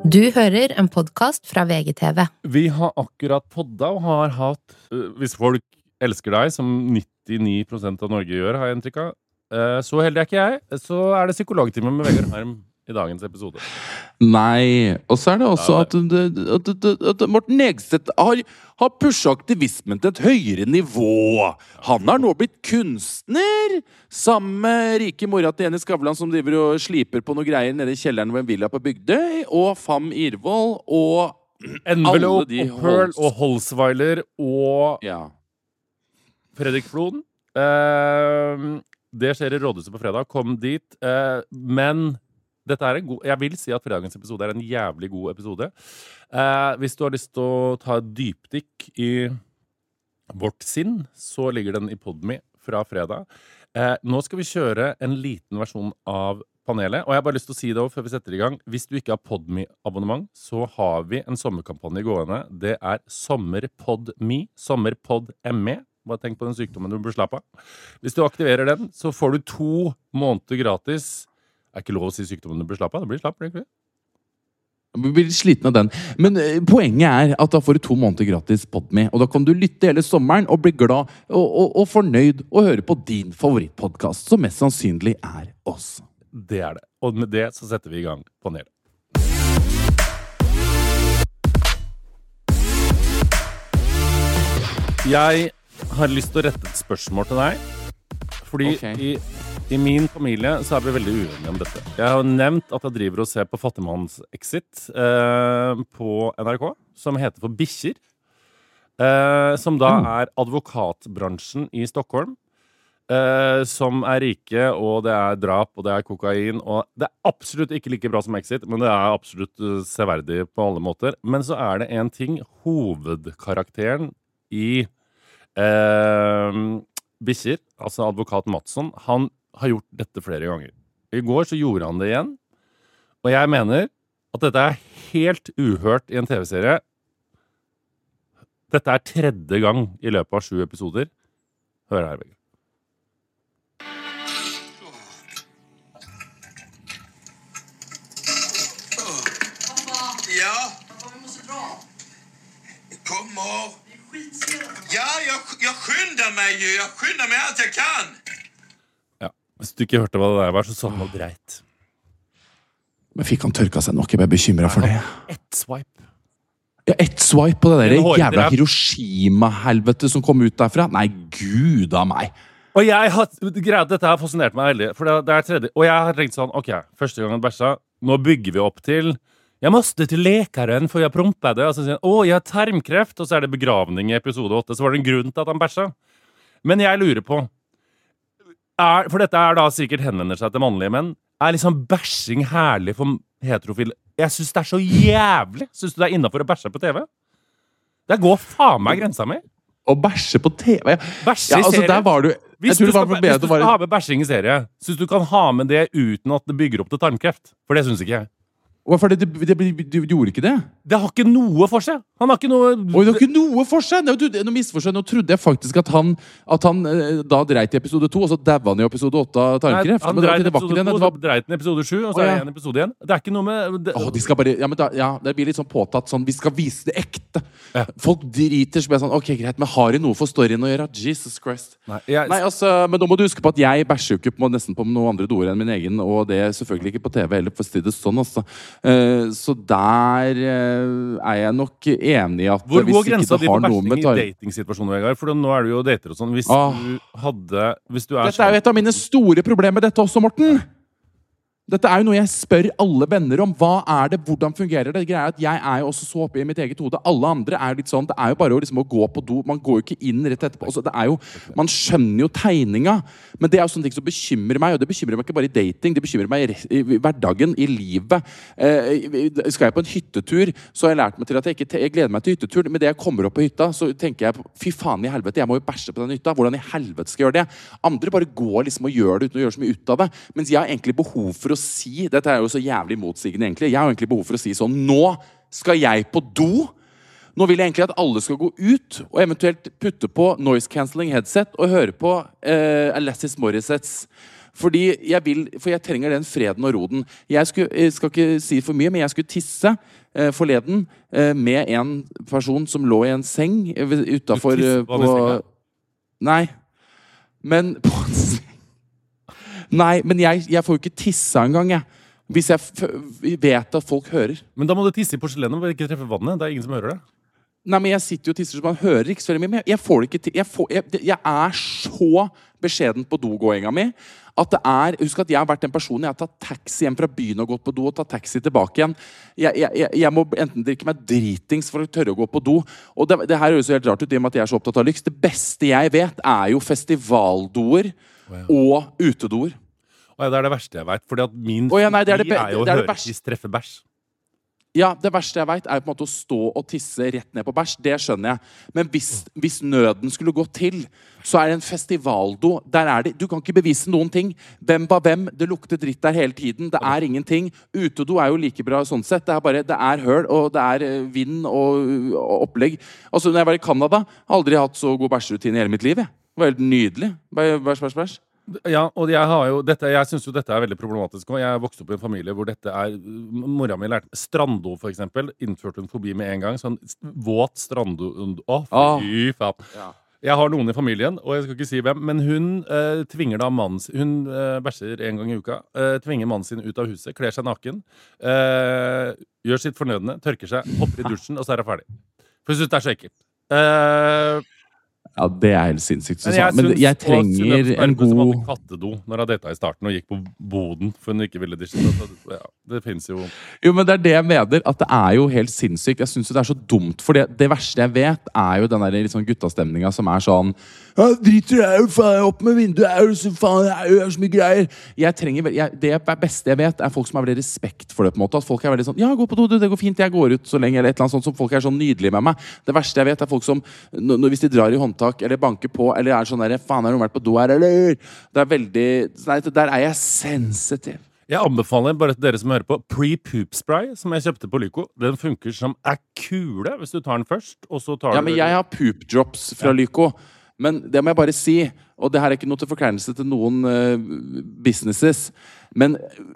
Du hører en podcast fra VGTV. Vi har akkurat podda og har hatt, hvis folk elsker deg, som 99% av Norge gjør, har jeg inntrykk av, så heldig er ikke jeg, så er det psykologtime med Vegard Harm i dagens episode. Nei, og så er det også at Morten Hegseth har pushet aktivismen til et høyere nivå. Han har nå blitt kunstner, sammen med rike mora til Jenny Skavlan, som driver og sliper på noe greier nede i kjelleren ved en villa på Bygdøy, og Fam Irvold, og Envelope og Pearl og Holzweiler og Fredrik Floden. Det skjer i Rådhuset på fredag. Kom dit. Men dette er jeg vil si at fredagens episode er en jævlig god episode. Hvis du har lyst til å ta et dypdykk i vårt sinn, så ligger den i Podme fra fredag. Nå skal vi kjøre en liten versjon av panelet, og jeg har bare lyst til å si det også før vi setter i gang. Hvis du ikke har Podme-abonnement, så har vi en sommerkampanje gående. Det er SommerPodMe, SommerPodMe. Bare tenk på den sykdommen du bør slappe av. Hvis du aktiverer den, så får du 2 måneder gratis. Det er ikke lov å si sykdommen du bør slappe av. Det blir slapp, egentlig. Jeg blir sliten av den. Men poenget er at da får du 2 måneder gratis Podme, og da kan du lytte hele sommeren og bli glad og fornøyd og høre på din favorittpodcast, som mest sannsynlig er oss. Det er det. Og med det så setter vi i gang panelet. Jeg har lyst til å rette et spørsmål til deg. Fordi i min familie så er vi veldig uenige om dette. Jeg har nevnt at jeg driver og ser på Fattigmanns-exit på NRK, som heter for Bikkjer. Som da er advokatbransjen i Stockholm. Som er rike, og det er drap, og det er kokain. Og det er absolutt ikke like bra som Exit, men det er absolutt severdig på alle måter. Men så er det en ting. Hovedkarakteren i Bikkjer, altså advokat Madsson, han har gjort dette flere ganger. I går så gjorde han det igjen, og jeg mener at dette er helt uhørt i en TV-serie. Dette er 3. gang i løpet av 7 episoder. Hør her, Vegard. Ja? Vi måste dra. Kommer. Ja, jag skyndar mig ju. Jag skyndar mig allt jag kan. Ja, hvis du ikke hørte hva det der var, så sa han noe greit. Men fikk han tørka seg nok? Jeg ble bekymret for det. Ett swipe. Ja, ett swipe på det der jævla Hiroshima-helvete som kom ut derfra. Nei, gud av meg. Og jeg har, dette har fascinert meg veldig, for det er 3. Og jeg har tenkt sånn, ok, første gang han bæsja, nå bygger vi opp til jeg måste til lekaren for jeg prompede, og så sier han, jeg har tarmkreft, og så er det begravning i episode 8, så var det en grunn til at han bæsja. Men jeg lurer på, for dette er da sikkert henvender seg til mannlige menn, er liksom bæsjing herlig for heterofile? Jeg synes det er så jævlig. Synes du det er innenfor å bæsje på TV? Det går faen meg grensa mi. Å bæsje på TV? Bæsje i serie. Der var du... Hvis du skal ha med bæsjing i serie, synes du kan ha med det uten at det bygger opp til tarmkreft? For det synes ikke jeg. Hvorfor det gjorde ikke det? Det har ikke noe for seg. Han har ikke noe... Oi, det har ikke noe for seg! Nå misforstår. Nå trodde jeg faktisk at han da dreit i episode 2, og så dæva han i episode 8 av tarmkreft. Han dreit i episode 2, så dreit han i episode 7, og så er det en episode igjen. Det er ikke noe med... De skal bare... det blir litt sånn påtatt sånn, vi skal vise det ekte. Ja. Folk driter, så blir jeg sånn, ok, greit, men har de noe for storyen å gjøre? Jesus Christ. Nei, altså, men da må du huske på at jeg bæsjer jo ikke nesten på noen andre doer enn min egen, og det er selvfølgelig ikke på TV, eller for å si det sånn, altså. Så der er jeg nok enig i at hvor går grensa di for bæsjing i datingsituasjonen, Vegard? For nå er du jo dater og sånn. Hvis du er Dette er jo et av mine store problemer med dette også, Morten. Dette er jo noe jeg spør alle venner om. Hva er det? Hvordan fungerer det? Greia er at jeg er jo også så oppe i mitt eget hode. Alle andre er litt sånn, det er jo bare å gå på do. Man går jo ikke inn rett etterpå. Altså, det er jo, man skjønner jo tegninga. Men det er jo sånne ting som bekymrer meg, og det bekymrer meg ikke bare i dating, det bekymrer meg i hverdagen, i livet. Skal jeg på en hyttetur, så har jeg lært meg til at jeg gleder meg til hyttetur, men det jeg kommer opp på hytta, så tenker jeg, fy faen i helvete, jeg må jo bæsje på den hytta. Hvordan i helvete skal jeg gjøre det? Andre bare går liksom og gjør det uten å gjøre så mye ut av det. Mens jeg har egentlig behov for å si, dette er jo så jævlig motsigende egentlig, jeg har egentlig behov for å si sånn, nå skal jeg på do, nå vil jeg egentlig at alle skal gå ut, og eventuelt putte på noise cancelling headset, og høre på Alanis Morissettes For jeg trenger den freden og roden. Jeg skal ikke si for mye, men jeg skulle tisse forleden med en person som lå i en seng utenfor Nei. Men på en seng. Nei, men jeg får jo ikke tissa engang, jeg. Hvis jeg vet at folk hører. Men da må du tisse i porselenet og ikke treffe vannet. Det er ingen som hører det. Nei, men jeg sitter jo og tisser, så man hører ikke så veldig mye. Men jeg får det ikke til. Jeg er så beskjeden på dogåinga mi at husk at jeg har vært en person, jeg har tatt taxi hjem fra byen og gått på do og tatt taxi tilbake igjen. Jeg må enten drikke meg dritings for å tørre å gå på do. Og det her høres jo helt rart ut i og med at jeg er så opptatt av lyks. Det beste jeg vet er jo festivaldoer og utedoer. Det er det verste jeg vet, fordi at min det er jo å høre tiss treffe bæsj. Ja, det verste jeg vet er på en måte å stå og tisse rett ned på bæsj. Det skjønner jeg. Men hvis nøden skulle gå til, så er det en festivaldo. Du kan ikke bevise noen ting. Hvem var hvem? Det lukter dritt der hele tiden. Det er ingenting. Utedo er jo like bra sånn sett. Det er høl, og det er vind og opplegg. Altså, når jeg var i Canada, aldri hatt så god bæsjerutine i hele mitt liv. Det var helt nydelig. Bæsj. Ja, og jeg synes jo dette er veldig problematisk. Jeg vokste opp i en familie hvor dette mora mi lærte strando, for eksempel. Innførte hun forbi med en gang. Sånn våt strando. Fy faen. Ja. Jeg har noen i familien, og jeg skal ikke si hvem, men hun tvinger da mannen sin. Hun bæsjer en gang i uka. Tvinger mannen sin ut av huset, kler seg naken. Gjør sitt fornødne, tørker seg, hopper i dusjen, og så er det ferdig. For jeg synes det er så ekkelt. Ja, det er helt sinnssykt. Men jeg trenger en god... Som hadde kattedo når hun data i starten og gikk på boden for hun ikke ville dusje. Ja, det finnes jo... Jo, men det er det jeg mener, at det er jo helt sinnssykt. Jeg synes jo det er så dumt, for det verste jeg vet er jo den der liksom guttastemninga som er sånn driter deg faen opp med vinduet, faen, jeg gjør så mye greier. Det beste jeg vet er folk som har veldig respekt for det, på en måte. At folk er veldig sånn, ja, gå på do, det går fint, jeg går ut så lenge, eller et eller annet sånt, som folk er sånn nydelige med meg. Det verste jeg vet er folk som, hvis de drar i håndtak, eller banker på, eller er sånn der, faen, har du vært på do her, eller? Det er veldig, der er jeg sensitiv. Jeg anbefaler bare til dere som hører på Pre-Poop Spray, som jeg kjøpte på Lyko. Den funker som kule hvis du tar den først, og så tar du... Ja, men jeg har poop drops fra Lyko. Men det må jeg bare si, og det her er ikke noe til forkleinelse til noen businesses, men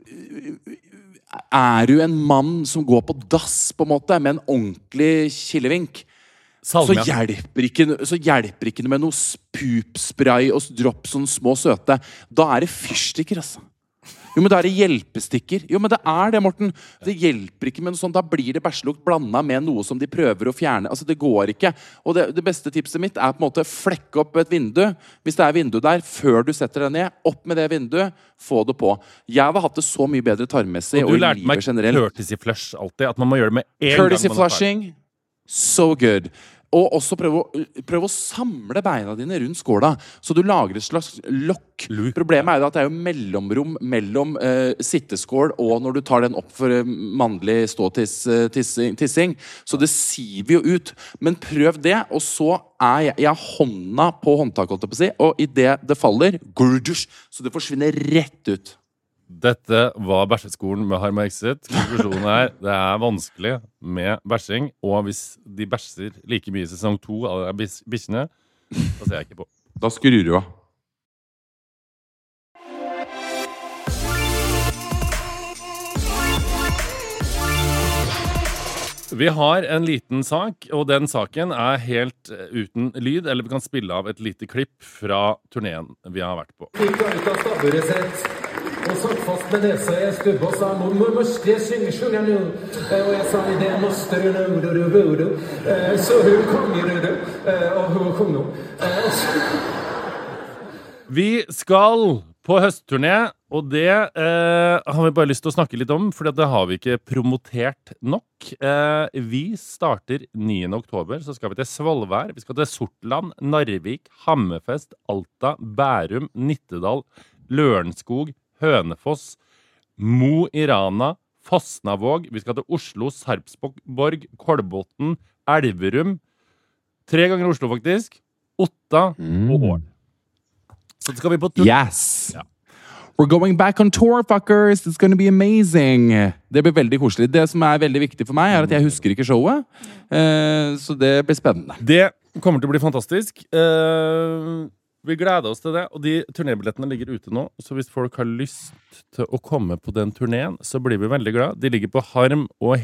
er du en mann som går på dass, på en måte, med en ordentlig killevink, så hjelper ikke det med noe poop-spray og drops, sånne små søte. Da er det fyrstikker, altså. Jo, men da er det hjelpestikker. Jo, men det er det, Morten. Det hjelper ikke med noe sånt. Da blir det bæsjelukt blandet med noe som de prøver å fjerne. Altså, det går ikke. Og det beste tipset mitt er på en måte flekke opp et vindu. Hvis det er vindu der, før du setter deg ned, opp med det vinduet, få det på. Jeg har hatt det så mye bedre tarmmessig og i livet generelt. Og du lærte meg courtesy flush alltid, at man må gjøre det med en gang. Courtesy flushing, so good. Og også prøv å samle beina dine rundt skåla, så du lager et slags lokk. Problemet er jo at det er jo mellomrom mellom sitteskål og når du tar den opp for mannlig stå-tissing. Så det siver jo ut. Men prøv det, og så er jeg hånda på håndtaket, holdt jeg på å si, og i det faller, så det forsvinner rett ut. Dette var bæsjeskolen med Harma Exit. Konklusjonen er det er vanskelig med bæsjing, og hvis de bæsjer like mye i sesong 2 av bikkjene, da ser jeg ikke på. Da skrur du av. Vi har en liten sak, og den saken er helt uten lyd, eller vi kan spille av et lite klipp fra turneen vi har vært på. Og satt fast med nesa i stubb og sa mormor, skal jeg synge nå? Og jeg sa, det måste du nå, så hun kom og hun kom nå. Vi skal på høstturné, og det har vi bare lyst til å snakke litt om, for det har vi ikke promotert nok. Vi starter 9. oktober, så skal vi til Svolvær, vi skal til Sortland, Narvik, Hammerfest, Alta, Bærum, Nittedal, Lørenskog, Hønefoss, Mo i Rana, Fosnavåg, vi skal til Oslo, Sarpsborg, Kolbotn, Elverum, 3 ganger Oslo faktisk, Otta og Ål. Så skal vi på tur. Yes! Ja. We're going back on tour, fuckers! It's gonna be amazing! Det blir veldig koselig. Det som er veldig viktig for meg er at jeg husker ikke showet, så det blir spennende. Det kommer til å bli fantastisk. Vi gleder oss til det, og de turnébillettene ligger ute nå, så hvis folk har lyst til å komme på den turneen, så blir vi veldig glad. De ligger på harm og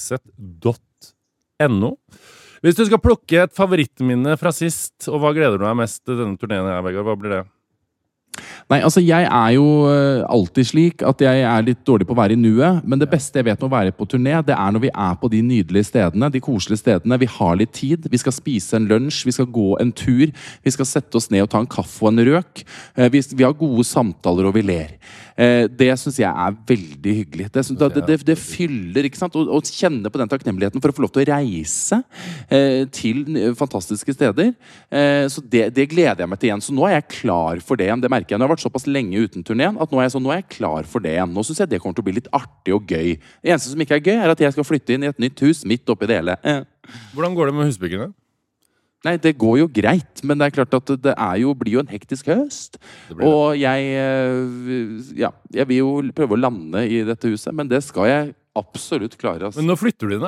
hegset.no. Hvis du skal plukke et favorittminne fra sist, og hva gleder du deg mest til denne turneen, Vegard, hva blir det? Nei, altså jeg jo alltid slik at jeg litt dårlig på å være i nuet, men det beste jeg vet med å være på turné, det når vi på de nydelige stedene, de koselige stedene, vi har litt tid, vi skal spise en lunsj, vi skal gå en tur, vi skal sette oss ned og ta en kaffe og en røk, vi har gode samtaler og vi ler. Det synes jeg veldig hyggelig. Det fyller, ikke sant? Å kjenne på den takknemligheten for å få lov til å reise til fantastiske steder. Så det gleder jeg meg til igjen. Så nå jeg klar for det igjen. Det merker jeg. Nå har jeg vært såpass lenge uten turneen at nå er jeg klar for det igjen. Nå synes jeg det kommer til å bli litt artig og gøy. Det eneste som ikke gøy, at jeg skal flytte inn i et nytt hus midt oppi det hele. Hvordan går det med husbyggene? Nei, det går jo greit, men det klart at det blir jo en hektisk høst. Og jeg vil jo prøve å lande i dette huset, men det skal jeg absolutt klare. Altså. Men nå flytter du inn da?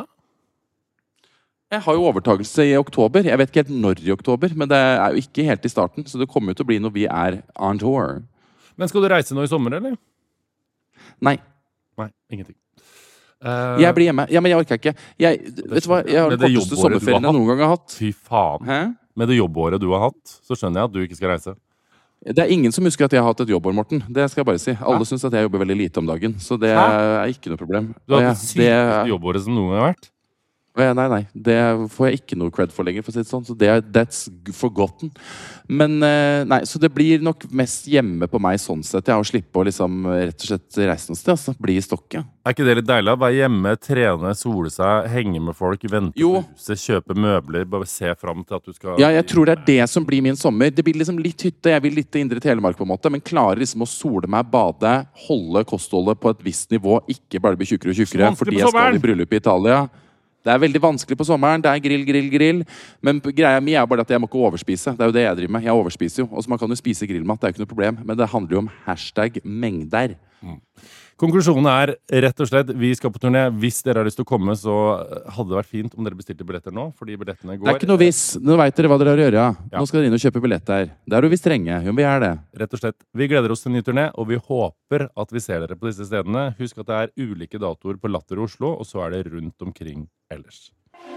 Jeg har jo overtagelse i oktober. Jeg vet ikke helt når i oktober, men det jo ikke helt i starten, så det kommer jo til å bli når vi on tour. Men skal du reise nå i sommer, eller? Nei. Nei, ingenting. Jeg blir hjemme. Ja, men jeg orker ikke. Vet du hva? Jeg har den korteste sommerferien jeg noen gang har hatt. Fy faen. Hæ? Med det jobbåret du har hatt, så skjønner jeg at du ikke skal reise. Det ingen som husker at jeg har hatt et jobbår, Morten. Det skal jeg bare si. Alle synes at jeg jobber veldig lite om dagen, så det ikke noe problem. Du har hatt det sykeste jobbåret som noen gang har vært? Nei. Det får jeg ikke noe cred for lenger, for å si det sånn. Så that's forgotten. Men nei, så det blir nok mest hjemme på meg sånn sett. Jeg har slippet å liksom rett og slett reise noe sted, altså. Bli i stokket. Ikke det litt deilig? Være hjemme, trene, sole seg, henge med folk, vente på huset, kjøpe møbler, bare se frem til at du skal... Ja, jeg tror det det som blir min sommer. Det blir liksom litt hytte. Jeg vil litt indre Telemark på en måte, men klarer liksom å sole meg, bade, holde kostholdet på et visst nivå, ikke bare bli tjukkere og tjukkere, fordi jeg skal i bryllup i Italia. Det veldig vanskelig på sommeren. Det grill. Men greia mi bare at jeg må ikke overspise. Det jo det jeg driver med. Jeg overspiser jo. Og så man kan jo spise grillmat. Det jo ikke noe problem. Men det handler jo om #mengder. Konklusjonen rett og slett, vi skal på turné. Hvis dere har lyst til å komme, så hadde det vært fint om dere bestilte billetter nå, fordi billettene går... Det ikke noe hvis. Nå vet dere hva dere har å gjøre. Ja. Nå skal dere inn og kjøpe billetter. Det jo vi strenge. Jo, vi det. Rett og slett. Vi gleder oss til en ny turné, og vi håper at vi ser dere på disse stedene. Husk at det ulike datoer på Latter Oslo, og så det rundt omkring ellers.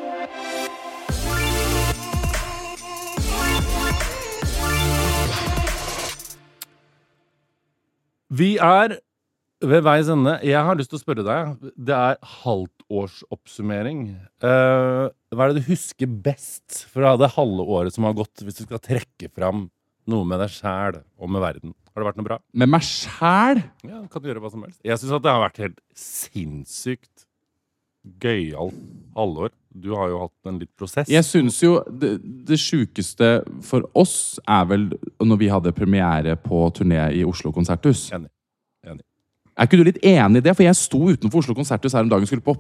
Vi ved veis ende. Jeg har lyst til å spørre deg. Det halvtårsoppsummering. Hva det du husker best fra det halve året som har gått, hvis du skal trekke fram noe med deg selv og med verden? Har det vært noe bra? Med meg selv? Ja, kan du gjøre hva som helst. Jeg synes at det har vært helt sinnssykt gøyalt halvår. Du har jo hatt en litt prosess. Jeg synes jo det sykeste for oss vel når vi hadde premiere på turné i Oslo Konserthus. Enig. Ikke du litt enig i det? For jeg sto utenfor Oslo Konserthus her om dagen, skulle på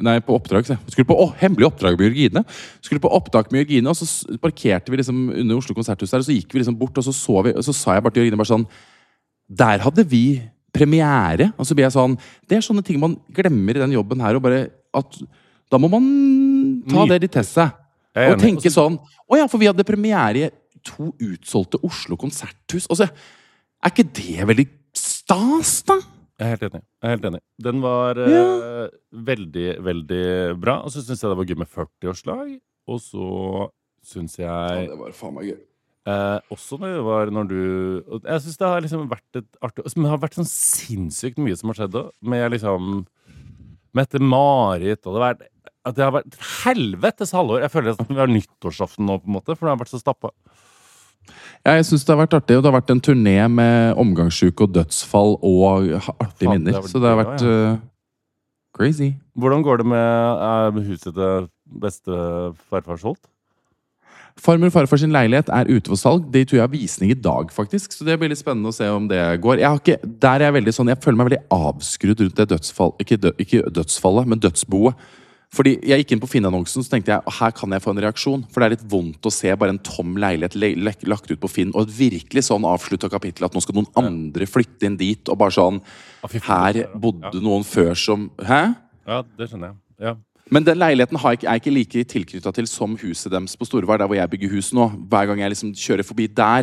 hemmelig oppdrag med Jørgine. Skulle på opptak med Jørgine, og så parkerte vi liksom under Oslo Konserthus der, og så gikk vi liksom bort, og så vi, og så sa jeg bare til Jørgine bare sånn, der hadde vi premiere. Og så blir jeg sånn, det sånne ting man glemmer i den jobben her, og bare at da må man ta det litt til seg. Og tenke sånn, ja, for vi hadde premiere i 2 utsolgte Oslo Konserthus. Og så ikke det veldig stas, da? Jeg helt enig. Den var veldig, veldig bra. Og så synes jeg det var gøy med 40-årslag. Og så synes jeg... Ja, det var faen meg gøy. Også når du... Jeg synes det har liksom vært et artig... Det har vært sånn sinnssykt mye som har skjedd da. Med liksom... Mette-Marit, og det har vært helvetes halvår. Jeg føler at vi har nyttårsaften nå, på en måte, for det har vært så stappet. Ja, jeg synes det har vært artig, og det har vært en turné med omgangssyke og dødsfall og artige minner. Så det har vært crazy. Hvordan går det med huset til beste farfar Holt? Farmor og farfar sin leilighet ute for salg. De tror jeg har visning i dag, faktisk. Så det blir litt spennende å se om det går. Der jeg veldig sånn, jeg føler meg veldig avskrudd rundt det ikke dødsfallet, men dødsboet. Fordi jeg gikk inn på Finn-annonsen, så tenkte jeg, her kan jeg få en reaksjon. For det litt vondt å se bare en tom leilighet lagt ut på Finn, og et virkelig sånn avsluttet kapittel, at nå skal noen andre flytte inn dit, og bare sånn, her bodde noen før som... Hæ? Ja, det skjønner jeg. Ja. Men den leiligheten ikke like tilknyttet til som huset deres på Storvar, der hvor jeg bygger hus nå. Hver gang jeg liksom kjører forbi der,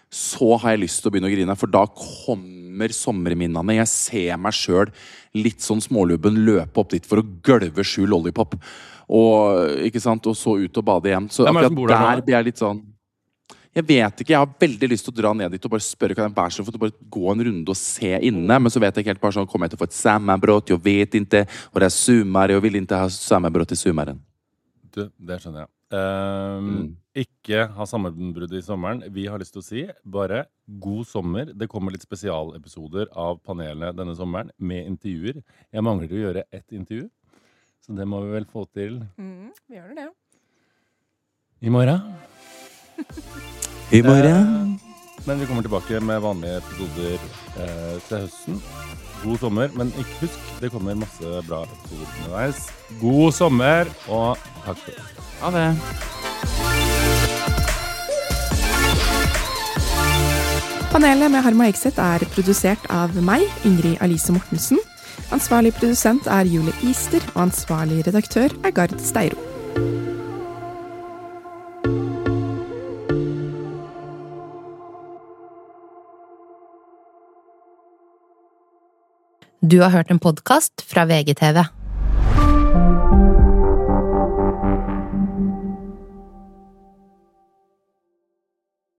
så har jeg lyst til å begynne å grine, for da kommer sommerminnene. Jeg ser meg selv litt sånn smålubben løpe opp dit for å gølve 7 lollipop. Og, ikke sant? Og så ut og bade igjen. Så Hvem er det som akkurat bor der nå? der blir jeg litt sånn... Jeg vet ikke, jeg har veldig lyst til å dra ned dit og bare spørre hva den bærer seg for, å bare gå en runde og se inne, men så vet jeg ikke helt, bare sånn, kommer jeg til å få et sammanbrott, jeg vet ikke, og det er sommar, jeg vil ikke ha sammanbrott i sommaren. Du, det skjønner jeg. Ikke ha sammenbrudd i sommeren. Vi har lyst til å si bare god sommer. Det kommer litt spesialepisoder av panelet denne sommeren med intervjuer. Jeg mangler å gjøre ett intervju, så det må vi vel få til Vi gjør det. i morgen. I morgen. Men vi kommer tilbake med vanlige episoder til høsten. God sommer, men ikke husk, det kommer masse bra episoder underveis. God sommer, og takk for det. Ha det. Panelet med Harma Hegseth er produsert av meg, Ingrid Alice Mortensen. Ansvarlig produsent er Julie Easter, og ansvarlig redaktør er Gard Steiro. Du har hørt en podcast fra VGTV.